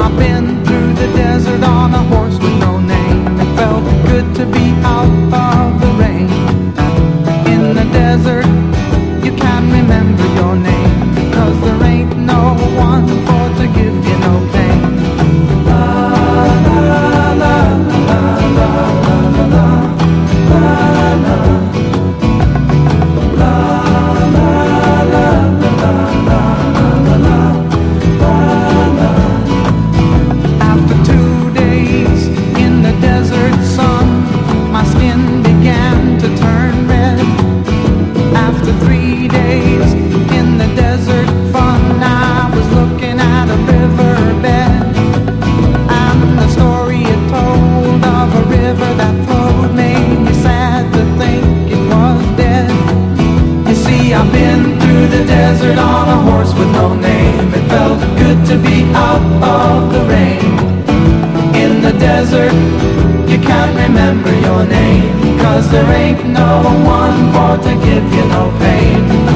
I've been through the desert on a horse with no name. It felt good to be out of the rain. In the desert, you can't remember your name, because there ain't no one for to give you no pain. La la la la la la la la la la. After 2 days in the desert sun, my skin began to turn red. After 3 days in the desert fun, I was looking at a riverbed, and the story it told of a river that flowed made me sad to think it was dead. You see, I've been through the desert on a horse with no name. It felt good to be out of the rain. In the desert, you can't remember your name, 'cause there ain't no one for to give you no pain.